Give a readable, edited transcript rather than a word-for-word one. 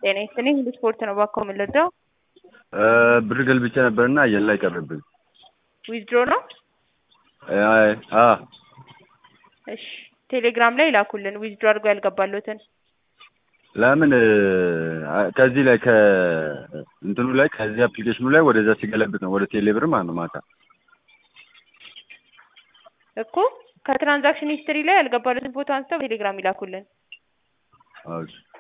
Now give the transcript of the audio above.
ጤና ይስጥልኝ ሁሉ ስፖርት ነው ባኮ የምንለዳው ብር ገልብጬ ነበርና አየር ላይ ቀረብኝ። ዊዝድሮ ነው? አዎ እሺ ቴሌግራም ላይ ላኩልን ዊዝድሮ አድርጎ ያልገባሉትን። ለምን ከዚህ ላይ ከእንትኑ ላይ ከዚህ አፕሊኬሽኑ ላይ ወደዛ ሲገለብጥ ነው ወደ ቴሌብር ማለት ነው ማታ እኮ ከትራንዛክሽን ሂስትሪ ላይ ያልገባሉትን ፎቶ አንስተው ቴሌግራም ይላኩልን። እሺ